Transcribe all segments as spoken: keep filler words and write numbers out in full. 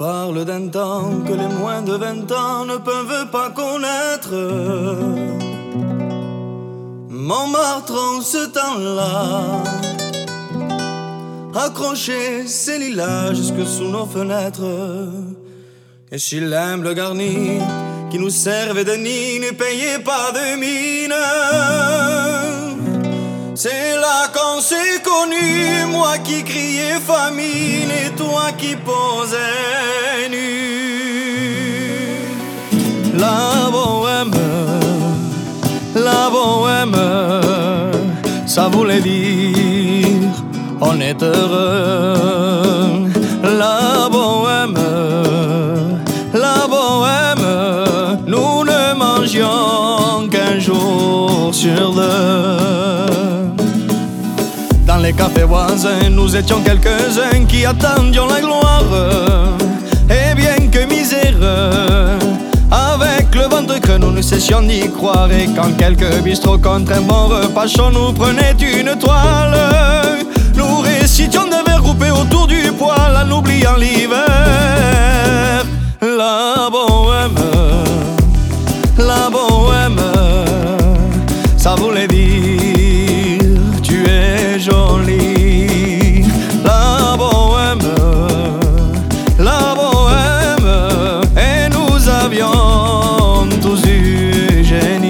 parle d'un temps que les moins de vingt ans ne peuvent pas connaître. Montmartre en ce temps-là accrochait ses lilas jusque sous nos fenêtres. Et si l'humble garni qui nous servait de nid ne payait pas de mine, c'est là qu'on s'est connus, moi qui criais famine et toi qui posais nu. La bohème, la bohème, ça voulait dire on est heureux. La bohème, la bohème, nous ne mangions qu'un jour sur deux. Dans les cafés voisins, nous étions quelques-uns qui attendions la gloire. Et bien que miséreux, avec le ventre creux, nous ne cessions d'y croire. Et quand quelques bistrots contre un bon repas chaud nous prenaient une toile, nous récitions des vers groupés autour du poêle en oubliant l'hiver. La bohème, la bohème, ça voulait dire tu es jolie. La bohème, la bohème, et nous avions tous du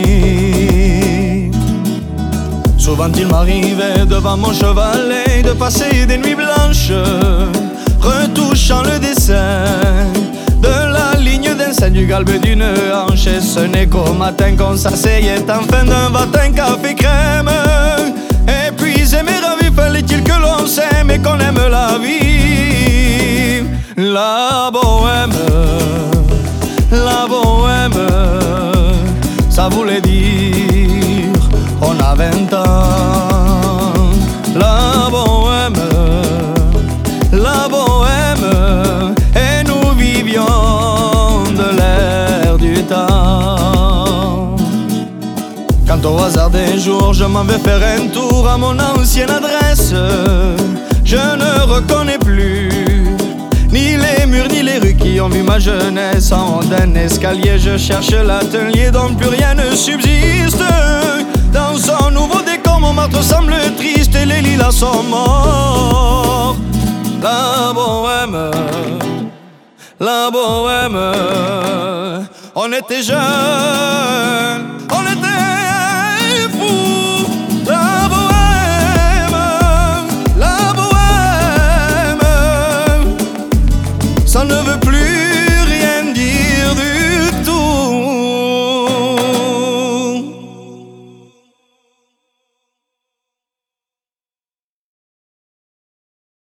génie. Souvent il m'arrivait devant mon chevalet de passer des nuits blanches, retouchant le dessin de la ligne d'un sein du galbe d'une hanche. Et ce n'est qu'au matin qu'on s'asseyait enfin d'un vatin café crème. Et puis aimer ravi, fallait-il que l'on s'aime et qu'on aime la vie. La bohème, la bohème, ça voulait dire on a vingt ans. La bohème, la bohème, et nous vivions de l'air du temps. Quand au hasard des jours je m'en vais faire un tour à mon ancienne adresse, je ne reconnais plus ni les murs ni les rues qui ont vu ma jeunesse. En haut d'un escalier je cherche l'atelier dont plus rien ne subsiste. Dans son nouveau décor, Montmartre semble triste et les lilas sont morts. La bohème, la bohème, on était jeunes, on était fous. La bohème, la bohème, ça ne veut plus